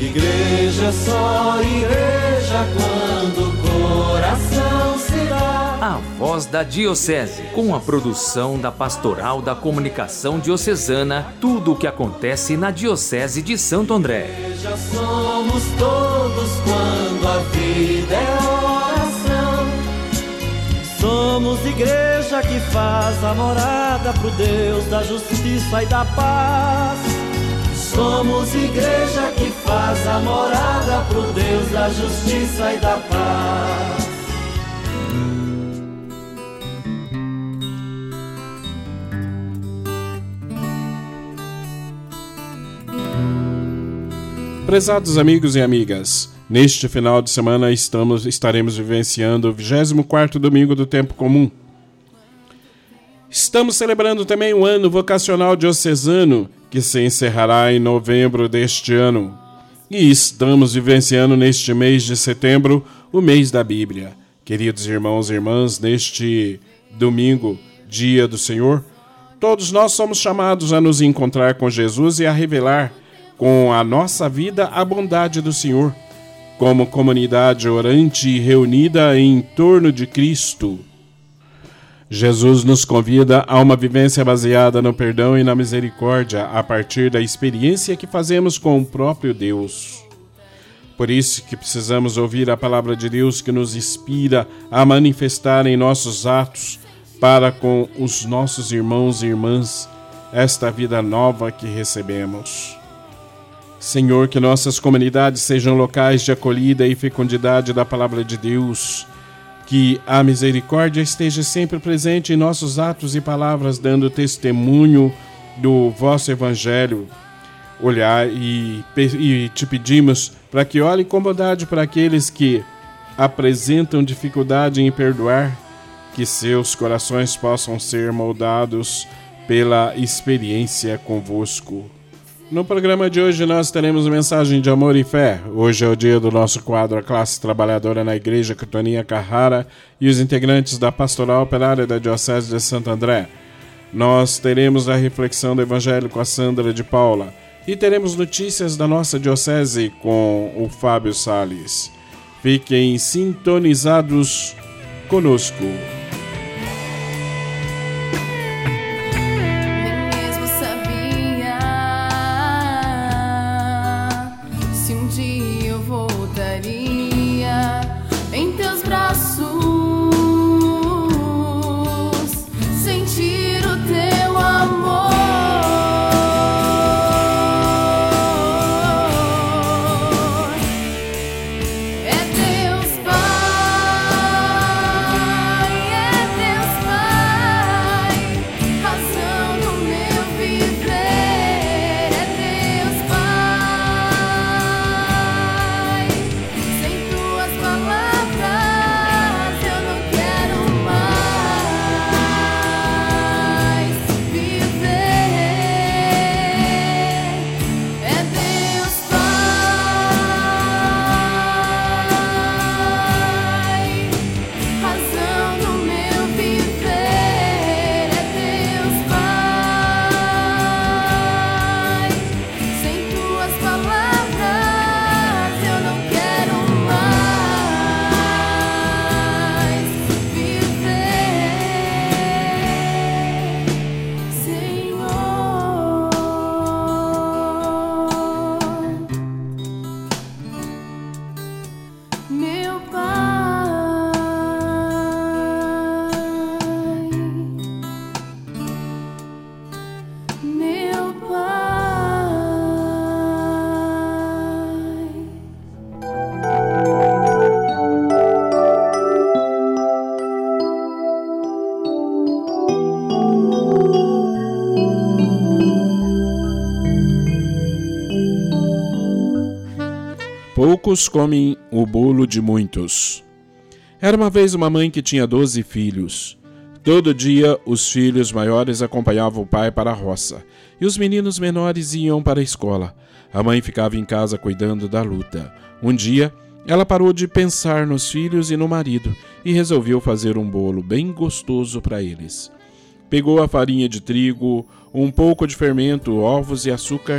Igreja é só igreja quando o coração se dá. A Voz da Diocese, com a produção da Pastoral da Comunicação Diocesana, tudo o que acontece na Diocese de Santo André. Igreja somos todos quando a vida é oração. Somos igreja que faz a morada pro Deus da justiça e da paz. Somos igreja que faz a morada pro Deus da justiça e da paz. Prezados amigos e amigas, neste final de semana estaremos vivenciando o 24º domingo do tempo comum. Estamos celebrando também o ano vocacional diocesano, que se encerrará em novembro deste ano. E estamos vivenciando neste mês de setembro o mês da Bíblia. Queridos irmãos e irmãs, neste domingo, dia do Senhor, todos nós somos chamados a nos encontrar com Jesus e a revelar com a nossa vida a bondade do Senhor, como comunidade orante e reunida em torno de Cristo. Jesus nos convida a uma vivência baseada no perdão e na misericórdia a partir da experiência que fazemos com o próprio Deus. Por isso que precisamos ouvir a palavra de Deus que nos inspira a manifestar em nossos atos para com os nossos irmãos e irmãs esta vida nova que recebemos. Senhor, que nossas comunidades sejam locais de acolhida e fecundidade da palavra de Deus, que a misericórdia esteja sempre presente em nossos atos e palavras, dando testemunho do vosso Evangelho. Olhar e te pedimos para que olhe com bondade para aqueles que apresentam dificuldade em perdoar, que seus corações possam ser moldados pela experiência convosco. No programa de hoje nós teremos mensagem de amor e fé. Hoje é o dia do nosso quadro A Classe Trabalhadora na Igreja com Toninha Carrara e os integrantes da Pastoral Operária da Diocese de Santo André. Nós teremos a reflexão do Evangelho com a Sandra de Paula e teremos notícias da nossa Diocese com o Fábio Salles. Fiquem sintonizados conosco. Poucos comem o bolo de muitos. Era uma vez uma mãe que tinha 12 filhos. Todo dia, os filhos maiores acompanhavam o pai para a roça, e os meninos menores iam para a escola. A mãe ficava em casa cuidando da luta. Um dia, ela parou de pensar nos filhos e no marido, e resolveu fazer um bolo bem gostoso para eles. Pegou a farinha de trigo, um pouco de fermento, ovos e açúcar,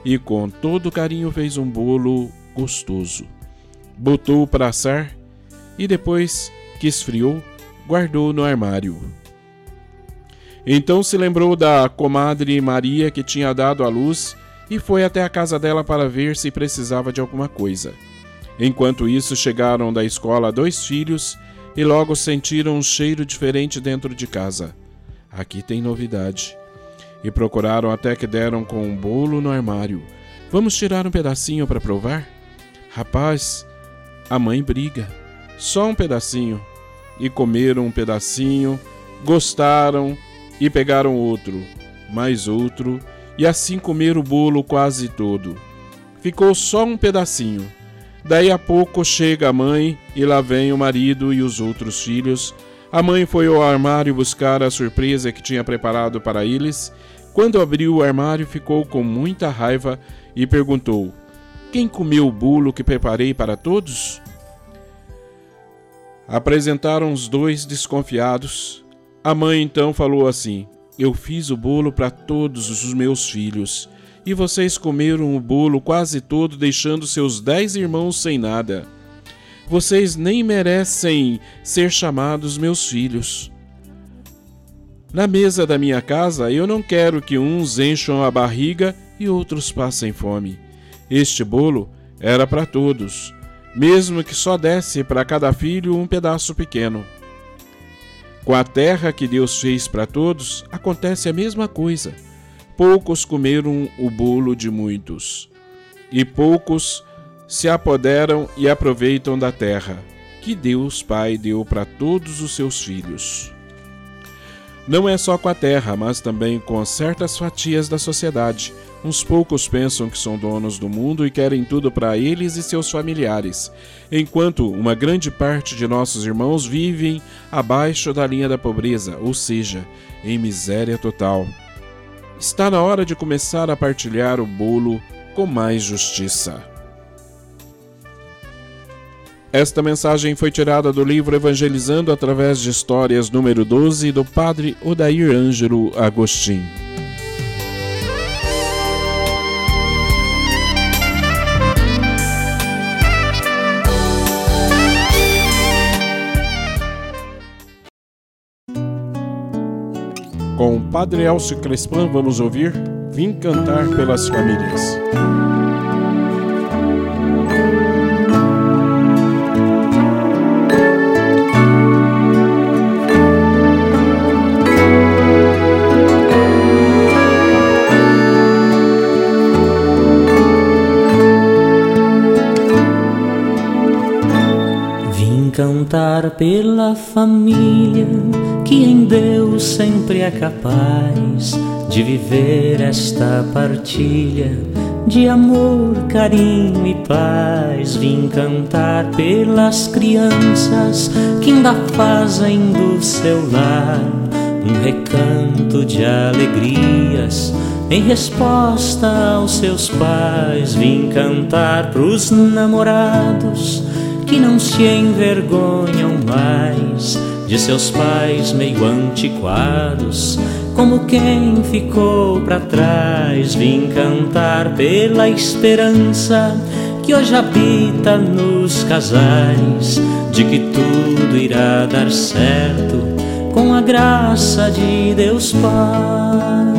e com todo carinho fez um bolo gostoso. Botou para assar e depois que esfriou, guardou no armário. Então se lembrou da comadre Maria que tinha dado à luz e foi até a casa dela para ver se precisava de alguma coisa. Enquanto isso, chegaram da escola 2 filhos e logo sentiram um cheiro diferente dentro de casa. Aqui tem novidade. E procuraram até que deram com um bolo no armário. Vamos tirar um pedacinho para provar? Rapaz, a mãe briga. Só um pedacinho. E comeram um pedacinho, gostaram e pegaram outro, mais outro, e assim comeram o bolo quase todo. Ficou só um pedacinho. Daí a pouco chega a mãe e lá vem o marido e os outros filhos. A mãe foi ao armário buscar a surpresa que tinha preparado para eles. Quando abriu o armário, ficou com muita raiva e perguntou: quem comeu o bolo que preparei para todos? Apresentaram os 2 desconfiados. A mãe então falou assim: eu fiz o bolo para todos os meus filhos, e vocês comeram o bolo quase todo, deixando seus 10 irmãos sem nada. Vocês nem merecem ser chamados meus filhos. Na mesa da minha casa, eu não quero que uns encham a barriga e outros passem fome. Este bolo era para todos, mesmo que só desse para cada filho um pedaço pequeno. Com a terra que Deus fez para todos, acontece a mesma coisa. Poucos comeram o bolo de muitos, e poucos se apoderam e aproveitam da terra, que Deus Pai deu para todos os seus filhos. Não é só com a terra, mas também com certas fatias da sociedade. Uns poucos pensam que são donos do mundo e querem tudo para eles e seus familiares, enquanto uma grande parte de nossos irmãos vivem abaixo da linha da pobreza, ou seja, em miséria total. Está na hora de começar a partilhar o bolo com mais justiça. Esta mensagem foi tirada do livro Evangelizando através de Histórias número 12 do Padre Odair Ângelo Agostinho. Com o Padre Elcio Crespan vamos ouvir Vim Cantar pelas Famílias. Cantar pela família que em Deus sempre é capaz de viver esta partilha de amor, carinho e paz. Vim cantar pelas crianças que ainda fazem do seu lar um recanto de alegrias em resposta aos seus pais. Vim cantar pros namorados que não se envergonham mais de seus pais meio antiquados, como quem ficou para trás. Vim cantar pela esperança que hoje habita nos casais, de que tudo irá dar certo com a graça de Deus Pai.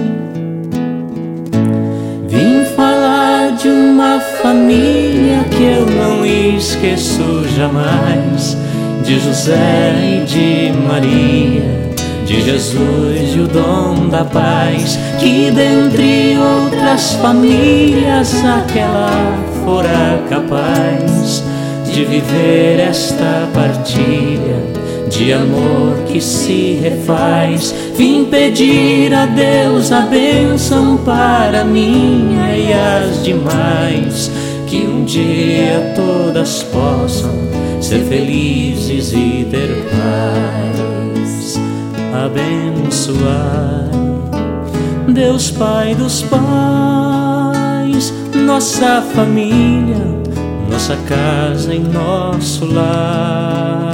Vim falar de uma família que eu não esqueço jamais, de José e de Maria, de Jesus e o dom da paz, que dentre outras famílias aquela fora capaz de viver esta partilha de amor que se refaz. Vim pedir a Deus a bênção para minha e as demais, que um dia todas possam ser felizes e ter paz. Abençoai, Deus Pai dos pais, nossa família, nossa casa e nosso lar.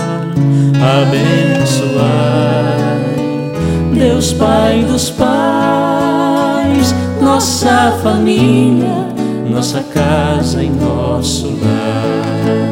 Abençoai, Deus Pai dos pais, nossa família, nossa casa e nosso lar.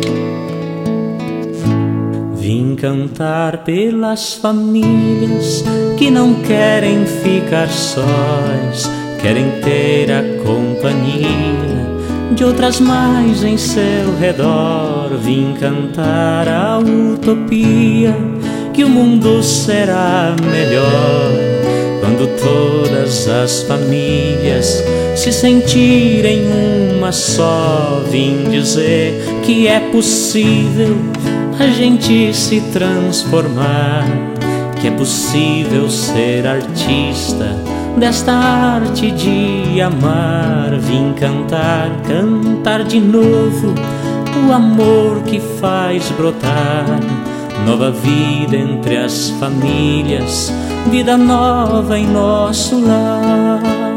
Vim cantar pelas famílias que não querem ficar sós, querem ter a companhia de outras mais em seu redor. Vim cantar a utopia que o mundo será melhor quando todas as famílias se sentirem uma só. Vim dizer que é possível a gente se transformar, que é possível ser artista desta arte de amar. Vim cantar, cantar de novo o amor que faz brotar nova vida entre as famílias, vida nova em nosso lar.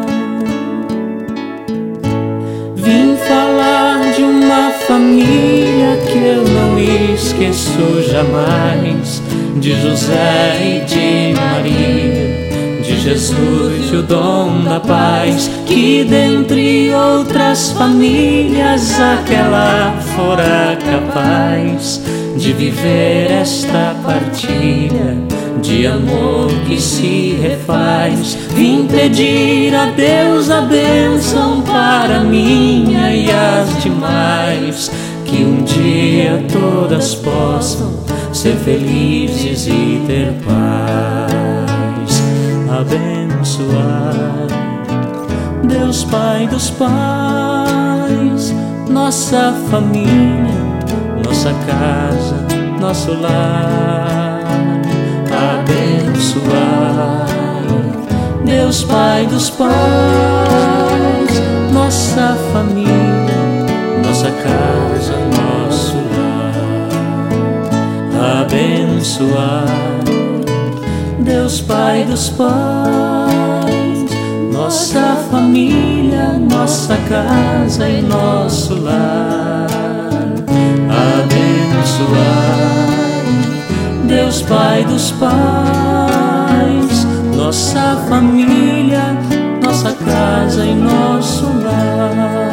Vim falar de uma família que eu não esqueço jamais, de José e de Maria, de Jesus e o dom da paz, que dentre outras famílias aquela fora capaz de viver esta partilha de amor que se refaz. Vim pedir a Deus a bênção para minha e as demais, que um dia todas possam ser felizes e ter paz. Abençoar, Deus Pai dos pais, nossa família, nossa casa, nosso lar. Abençoar, Deus Pai dos pais, nossa família, nossa casa, nosso lar. Abençoar, Deus Pai dos pais, nossa família, nossa casa e nosso lar. Abençoar, Deus Pai dos pais, nossa família, nossa casa e nosso lar.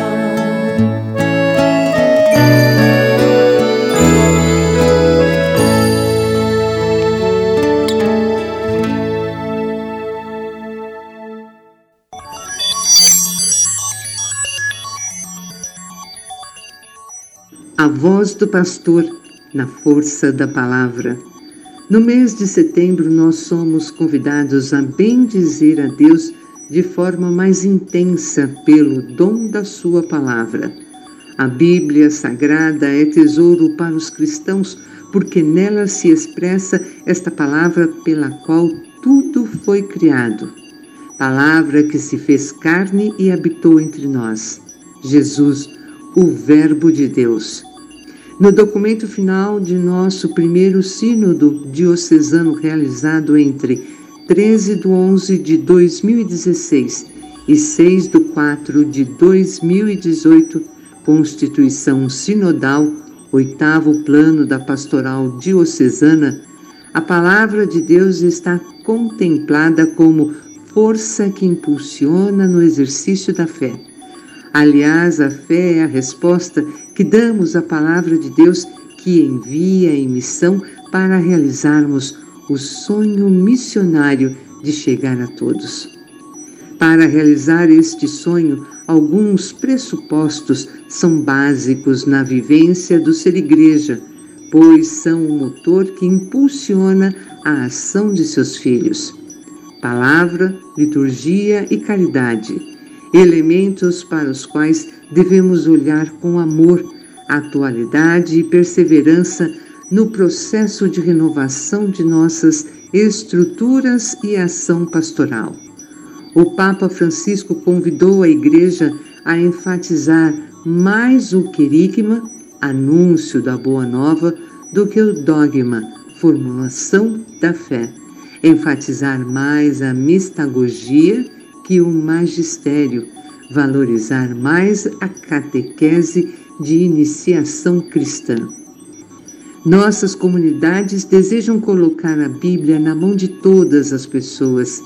A voz do pastor na força da palavra. No mês de setembro, nós somos convidados a bendizer a Deus de forma mais intensa pelo dom da sua palavra. A Bíblia Sagrada é tesouro para os cristãos, porque nela se expressa esta palavra pela qual tudo foi criado. Palavra que se fez carne e habitou entre nós. Jesus, o Verbo de Deus. No documento final de nosso primeiro sínodo diocesano realizado entre 13/11 de 2016 e 6/4 de 2018, Constituição Sinodal, 8º Plano da Pastoral Diocesana, a Palavra de Deus está contemplada como força que impulsiona no exercício da fé. Aliás, a fé é a resposta que damos à Palavra de Deus, que envia em missão para realizarmos o sonho missionário de chegar a todos. Para realizar este sonho, alguns pressupostos são básicos na vivência do ser igreja, pois são o motor que impulsiona a ação de seus filhos. Palavra, liturgia e caridade, elementos para os quais devemos olhar com amor, atualidade e perseverança no processo de renovação de nossas estruturas e ação pastoral. O Papa Francisco convidou a Igreja a enfatizar mais o querigma, anúncio da Boa Nova, do que o dogma, formulação da fé. Enfatizar mais a mistagogia que o magistério, valorizar mais a catequese de iniciação cristã. Nossas comunidades desejam colocar a Bíblia na mão de todas as pessoas.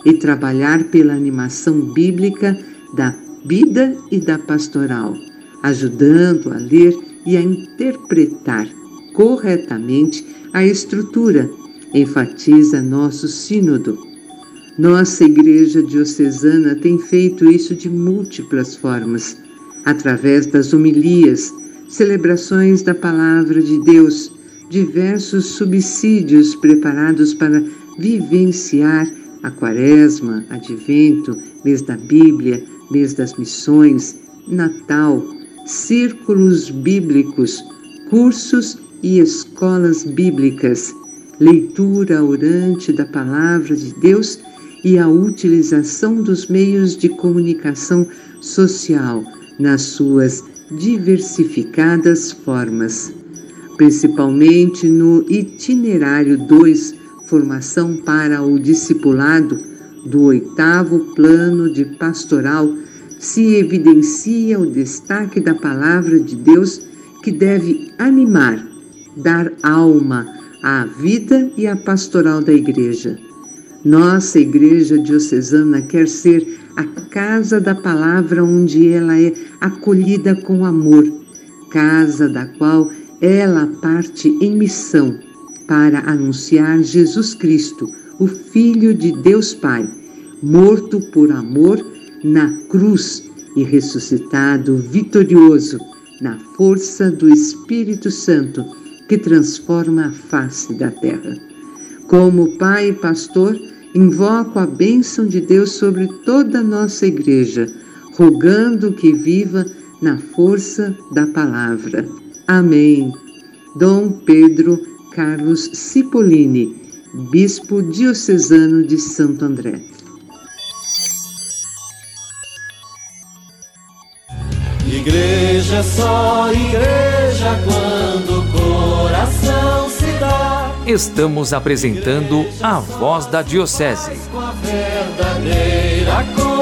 e trabalhar pela animação bíblica da vida e da pastoral, ajudando a ler e a interpretar corretamente a estrutura, enfatiza nosso sínodo. Nossa Igreja Diocesana tem feito isso de múltiplas formas, através das homilias, celebrações da Palavra de Deus, diversos subsídios preparados para vivenciar a Quaresma, Advento, mês da Bíblia, mês das missões, Natal, círculos bíblicos, cursos e escolas bíblicas, leitura orante da Palavra de Deus e a utilização dos meios de comunicação social nas suas diversificadas formas, principalmente no itinerário 2, Formação para o Discipulado, do 8º Plano de Pastoral, se evidencia o destaque da Palavra de Deus que deve animar, dar alma à vida e à pastoral da Igreja. Nossa Igreja Diocesana quer ser a casa da Palavra onde ela é acolhida com amor, casa da qual ela parte em missão para anunciar Jesus Cristo, o Filho de Deus Pai, morto por amor na cruz e ressuscitado vitorioso na força do Espírito Santo que transforma a face da terra. Como Pai e Pastor, invoco a bênção de Deus sobre toda a nossa Igreja, rogando que viva na força da Palavra. Amém. Dom Pedro Carlos Cipollini, Bispo Diocesano de Santo André. Igreja é só igreja quando o coração se dá. Estamos apresentando a Voz da Diocese. Com a verdadeira